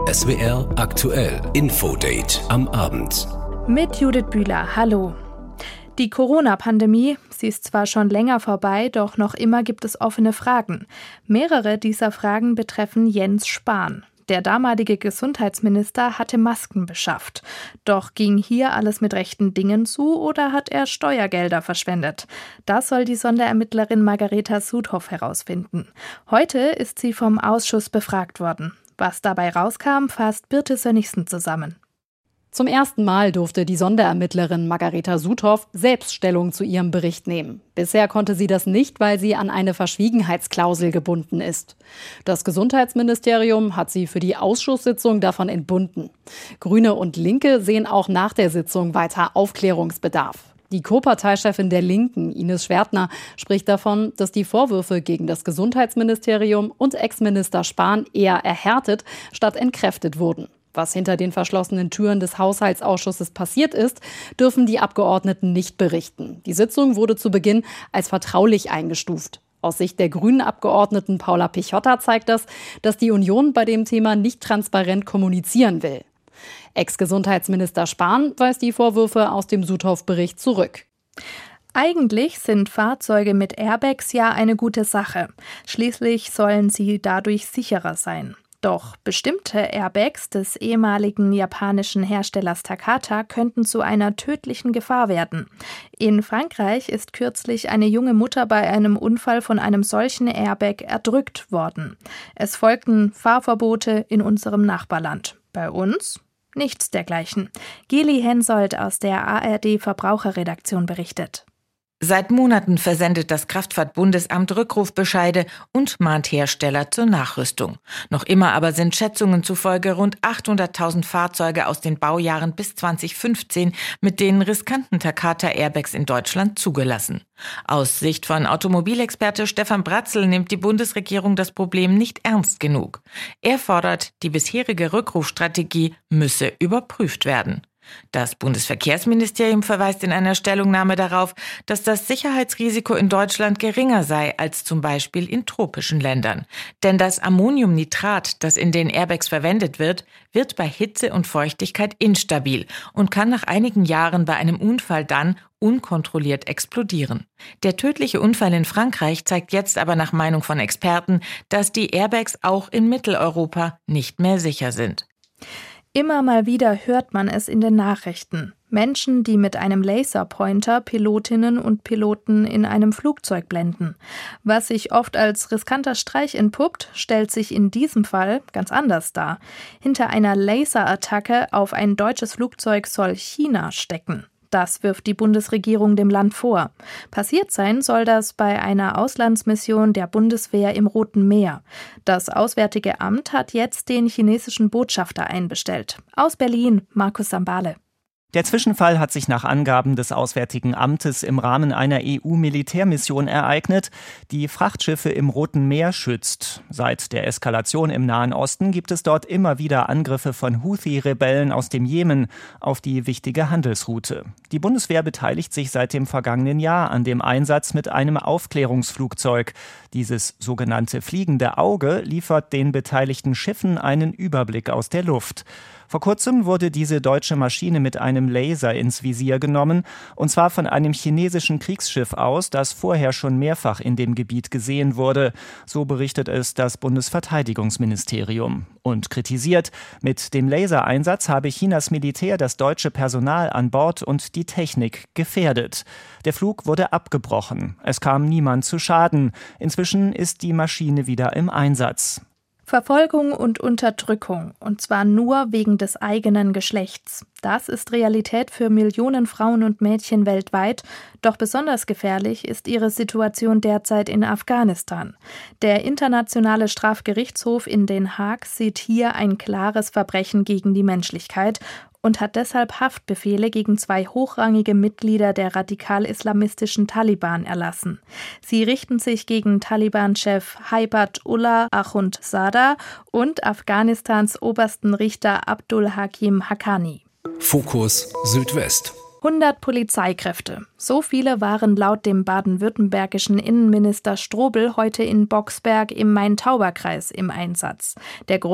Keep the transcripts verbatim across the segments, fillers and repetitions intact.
S W R aktuell Infodate am Abend. Mit Judith Bühler, hallo. Die Corona-Pandemie, sie ist zwar schon länger vorbei, doch noch immer gibt es offene Fragen. Mehrere dieser Fragen betreffen Jens Spahn. Der damalige Gesundheitsminister hatte Masken beschafft. Doch ging hier alles mit rechten Dingen zu oder hat er Steuergelder verschwendet? Das soll die Sonderermittlerin Margareta Sudhoff herausfinden. Heute ist sie vom Ausschuss befragt worden. Was dabei rauskam, fasst Birte Sönnigsen zusammen. Zum ersten Mal durfte die Sonderermittlerin Margareta Sudhoff selbst Stellung zu ihrem Bericht nehmen. Bisher konnte sie das nicht, weil sie an eine Verschwiegenheitsklausel gebunden ist. Das Gesundheitsministerium hat sie für die Ausschusssitzung davon entbunden. Grüne und Linke sehen auch nach der Sitzung weiter Aufklärungsbedarf. Die Co-Parteichefin der Linken, Ines Schwertner, spricht davon, dass die Vorwürfe gegen das Gesundheitsministerium und Ex-Minister Spahn eher erhärtet statt entkräftet wurden. Was hinter den verschlossenen Türen des Haushaltsausschusses passiert ist, dürfen die Abgeordneten nicht berichten. Die Sitzung wurde zu Beginn als vertraulich eingestuft. Aus Sicht der grünen Abgeordneten Paula Pichotta zeigt das, dass die Union bei dem Thema nicht transparent kommunizieren will. Ex-Gesundheitsminister Spahn weist die Vorwürfe aus dem Sudhoff-Bericht zurück. Eigentlich sind Fahrzeuge mit Airbags ja eine gute Sache. Schließlich sollen sie dadurch sicherer sein. Doch bestimmte Airbags des ehemaligen japanischen Herstellers Takata könnten zu einer tödlichen Gefahr werden. In Frankreich ist kürzlich eine junge Mutter bei einem Unfall von einem solchen Airbag erdrückt worden. Es folgten Fahrverbote in unserem Nachbarland. Bei uns nichts dergleichen. Geli Hensoldt aus der A R D-Verbraucherredaktion berichtet. Seit Monaten versendet das Kraftfahrtbundesamt Rückrufbescheide und mahnt Hersteller zur Nachrüstung. Noch immer aber sind Schätzungen zufolge rund achthunderttausend Fahrzeuge aus den Baujahren bis zwanzig fünfzehn mit den riskanten Takata-Airbags in Deutschland zugelassen. Aus Sicht von Automobilexperte Stefan Bratzel nimmt die Bundesregierung das Problem nicht ernst genug. Er fordert, die bisherige Rückrufstrategie müsse überprüft werden. Das Bundesverkehrsministerium verweist in einer Stellungnahme darauf, dass das Sicherheitsrisiko in Deutschland geringer sei als zum Beispiel in tropischen Ländern. Denn das Ammoniumnitrat, das in den Airbags verwendet wird, wird bei Hitze und Feuchtigkeit instabil und kann nach einigen Jahren bei einem Unfall dann unkontrolliert explodieren. Der tödliche Unfall in Frankreich zeigt jetzt aber nach Meinung von Experten, dass die Airbags auch in Mitteleuropa nicht mehr sicher sind. Immer mal wieder hört man es in den Nachrichten. Menschen, die mit einem Laserpointer Pilotinnen und Piloten in einem Flugzeug blenden. Was sich oft als riskanter Streich entpuppt, stellt sich in diesem Fall ganz anders dar. Hinter einer Laserattacke auf ein deutsches Flugzeug soll China stecken. Das wirft die Bundesregierung dem Land vor. Passiert sein soll das bei einer Auslandsmission der Bundeswehr im Roten Meer. Das Auswärtige Amt hat jetzt den chinesischen Botschafter einbestellt. Aus Berlin, Markus Sambale. Der Zwischenfall hat sich nach Angaben des Auswärtigen Amtes im Rahmen einer E U-Militärmission ereignet, die Frachtschiffe im Roten Meer schützt. Seit der Eskalation im Nahen Osten gibt es dort immer wieder Angriffe von Houthi-Rebellen aus dem Jemen auf die wichtige Handelsroute. Die Bundeswehr beteiligt sich seit dem vergangenen Jahr an dem Einsatz mit einem Aufklärungsflugzeug. Dieses sogenannte fliegende Auge liefert den beteiligten Schiffen einen Überblick aus der Luft. Vor kurzem wurde diese deutsche Maschine mit einem Laser ins Visier genommen, und zwar von einem chinesischen Kriegsschiff aus, das vorher schon mehrfach in dem Gebiet gesehen wurde. So berichtet es das Bundesverteidigungsministerium und kritisiert, mit dem Lasereinsatz habe Chinas Militär das deutsche Personal an Bord und die Technik gefährdet. Der Flug wurde abgebrochen. Es kam niemand zu Schaden. Inzwischen ist die Maschine wieder im Einsatz. Verfolgung und Unterdrückung, und zwar nur wegen des eigenen Geschlechts. Das ist Realität für Millionen Frauen und Mädchen weltweit, doch besonders gefährlich ist ihre Situation derzeit in Afghanistan. Der Internationale Strafgerichtshof in Den Haag sieht hier ein klares Verbrechen gegen die Menschlichkeit und hat deshalb Haftbefehle gegen zwei hochrangige Mitglieder der radikal-islamistischen Taliban erlassen. Sie richten sich gegen Taliban-Chef Haibat-Ullah Akhundzada und Afghanistans obersten Richter Abdul Hakim Haqqani. Fokus Südwest. hundert Polizeikräfte. So viele waren laut dem baden-württembergischen Innenminister Strobel heute in Boxberg im Main-Tauber-Kreis im Einsatz. Der Grund?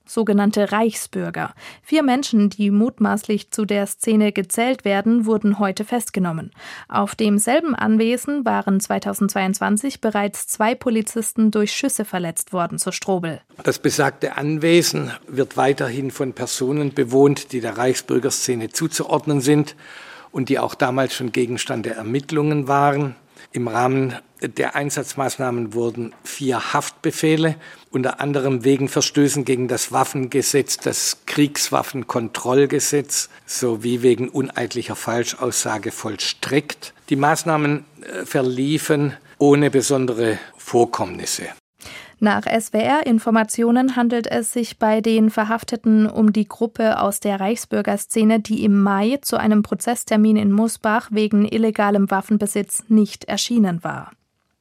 sogenannte Reichsbürger. Vier Menschen, die mutmaßlich zu der Szene gezählt werden, wurden heute festgenommen. Auf demselben Anwesen waren zweitausendzweiundzwanzig bereits zwei Polizisten durch Schüsse verletzt worden, so Strobel. Das besagte Anwesen wird weiterhin von Personen bewohnt, die der Reichsbürgerszene zuzuordnen sind und die auch damals schon Gegenstand der Ermittlungen waren. Im Rahmen der Einsatzmaßnahmen wurden vier Haftbefehle, unter anderem wegen Verstößen gegen das Waffengesetz, das Kriegswaffenkontrollgesetz sowie wegen uneidlicher Falschaussage vollstreckt. Die Maßnahmen verliefen ohne besondere Vorkommnisse. Nach S W R-Informationen handelt es sich bei den Verhafteten um die Gruppe aus der Reichsbürgerszene, die im Mai zu einem Prozesstermin in Musbach wegen illegalem Waffenbesitz nicht erschienen war.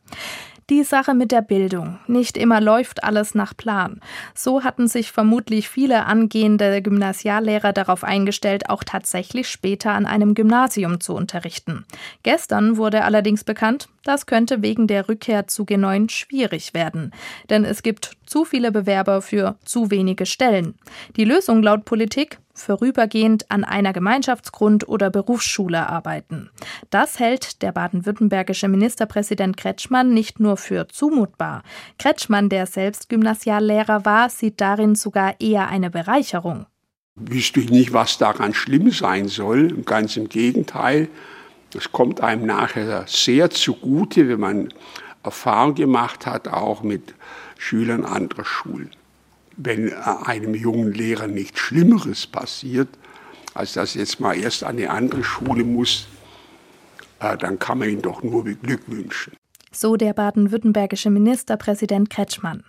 Die Sache mit der Bildung. Nicht immer läuft alles nach Plan. So hatten sich vermutlich viele angehende Gymnasiallehrer darauf eingestellt, auch tatsächlich später an einem Gymnasium zu unterrichten. Gestern wurde allerdings bekannt, das könnte wegen der Rückkehr zu G neun schwierig werden. Denn es gibt zu viele Bewerber für zu wenige Stellen. Die Lösung laut Politik: vorübergehend an einer Gemeinschaftsgrund- oder Berufsschule arbeiten. Das hält der baden-württembergische Ministerpräsident Kretschmann nicht nur für zumutbar. Kretschmann, der selbst Gymnasiallehrer war, sieht darin sogar eher eine Bereicherung. Wüsste ich nicht, was daran schlimm sein soll. Ganz im Gegenteil. Es kommt einem nachher sehr zugute, wenn man Erfahrung gemacht hat, auch mit Schülern anderer Schulen. Wenn einem jungen Lehrer nichts Schlimmeres passiert, als dass jetzt mal erst an eine andere Schule muss, dann kann man ihn doch nur beglückwünschen. So der baden-württembergische Ministerpräsident Kretschmann.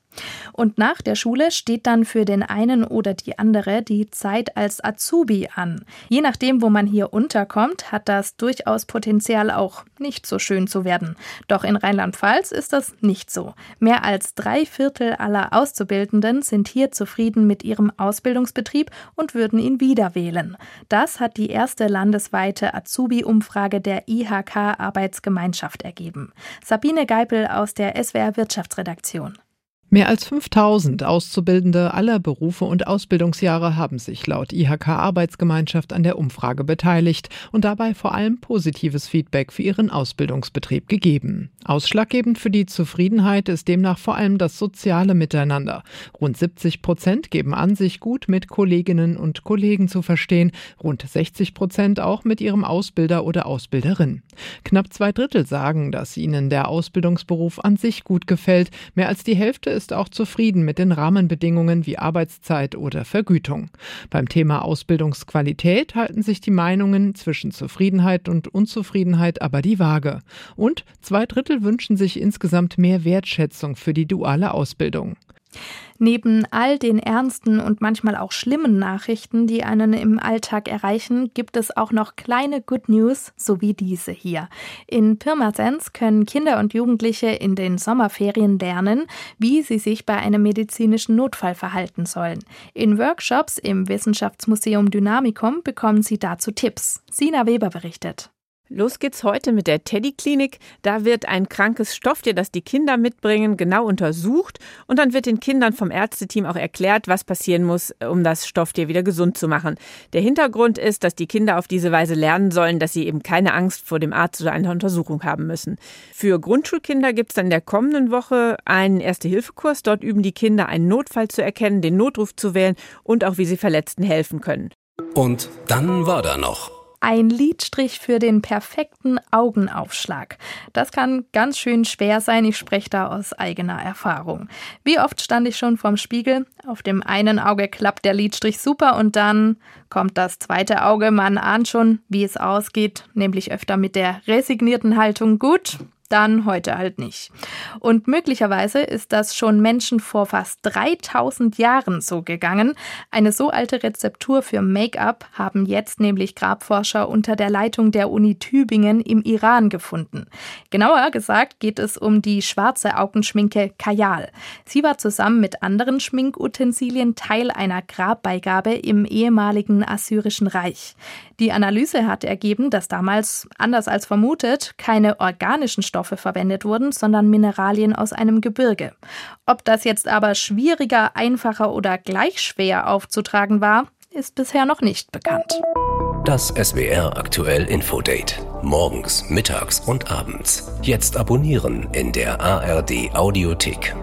Und nach der Schule steht dann für den einen oder die andere die Zeit als Azubi an. Je nachdem, wo man hier unterkommt, hat das durchaus Potenzial, auch nicht so schön zu werden. Doch in Rheinland-Pfalz ist das nicht so. Mehr als drei Viertel aller Auszubildenden sind hier zufrieden mit ihrem Ausbildungsbetrieb und würden ihn wieder wählen. Das hat die erste landesweite Azubi-Umfrage der I H K-Arbeitsgemeinschaft ergeben. Sabine Geipel aus der S W R-Wirtschaftsredaktion. Mehr als fünftausend Auszubildende aller Berufe und Ausbildungsjahre haben sich laut I H K-Arbeitsgemeinschaft an der Umfrage beteiligt und dabei vor allem positives Feedback für ihren Ausbildungsbetrieb gegeben. Ausschlaggebend für die Zufriedenheit ist demnach vor allem das soziale Miteinander. Rund siebzig Prozent geben an, sich gut mit Kolleginnen und Kollegen zu verstehen, rund sechzig Prozent auch mit ihrem Ausbilder oder Ausbilderin. Knapp zwei Drittel sagen, dass ihnen der Ausbildungsberuf an sich gut gefällt. Mehr als die Hälfte ist auch zufrieden mit den Rahmenbedingungen wie Arbeitszeit oder Vergütung. Beim Thema Ausbildungsqualität halten sich die Meinungen zwischen Zufriedenheit und Unzufriedenheit aber die Waage. Und zwei Drittel wünschen sich insgesamt mehr Wertschätzung für die duale Ausbildung. Neben all den ernsten und manchmal auch schlimmen Nachrichten, die einen im Alltag erreichen, gibt es auch noch kleine Good News, so wie diese hier. In Pirmasens können Kinder und Jugendliche in den Sommerferien lernen, wie sie sich bei einem medizinischen Notfall verhalten sollen. In Workshops im Wissenschaftsmuseum Dynamikum bekommen sie dazu Tipps. Sina Weber berichtet. Los geht's heute mit der Teddy-Klinik. Da wird ein krankes Stofftier, das die Kinder mitbringen, genau untersucht. Und dann wird den Kindern vom Ärzteteam auch erklärt, was passieren muss, um das Stofftier wieder gesund zu machen. Der Hintergrund ist, dass die Kinder auf diese Weise lernen sollen, dass sie eben keine Angst vor dem Arzt oder einer Untersuchung haben müssen. Für Grundschulkinder gibt's dann in der kommenden Woche einen Erste-Hilfe-Kurs. Dort üben die Kinder, einen Notfall zu erkennen, den Notruf zu wählen und auch, wie sie Verletzten helfen können. Und dann war da noch ein Lidstrich für den perfekten Augenaufschlag. Das kann ganz schön schwer sein, ich spreche da aus eigener Erfahrung. Wie oft stand ich schon vorm Spiegel, auf dem einen Auge klappt der Lidstrich super und dann kommt das zweite Auge, man ahnt schon, wie es ausgeht, nämlich öfter mit der resignierten Haltung, gut, dann heute halt nicht. Und möglicherweise ist das schon Menschen vor fast dreitausend Jahren so gegangen. Eine so alte Rezeptur für Make-up haben jetzt nämlich Grabforscher unter der Leitung der Uni Tübingen im Iran gefunden. Genauer gesagt geht es um die schwarze Augenschminke Kajal. Sie war zusammen mit anderen Schminkutensilien Teil einer Grabbeigabe im ehemaligen Assyrischen Reich. Die Analyse hat ergeben, dass damals, anders als vermutet, keine organischen Stoffe Stoffe verwendet wurden, sondern Mineralien aus einem Gebirge. Ob das jetzt aber schwieriger, einfacher oder gleich schwer aufzutragen war, ist bisher noch nicht bekannt. Das S W R Aktuell Infodate. Morgens, mittags und abends. Jetzt abonnieren in der A R D Audiothek.